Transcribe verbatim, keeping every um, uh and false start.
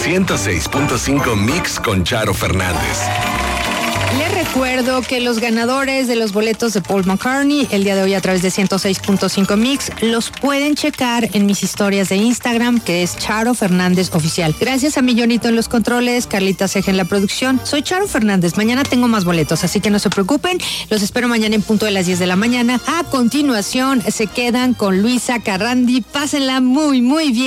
ciento seis punto cinco Mix con Charo Fernández. Les recuerdo que los ganadores de los boletos de Paul McCartney el día de hoy a través de ciento seis punto cinco Mix los pueden checar en mis historias de Instagram, que es Charo Fernández Oficial. Gracias a Millonito en los controles, Carlita Ceja en la producción. Soy Charo Fernández. Mañana tengo más boletos, así que no se preocupen. Los espero mañana en punto de las diez de la mañana. A continuación se quedan con Luisa Carrandi. Pásenla muy, muy bien.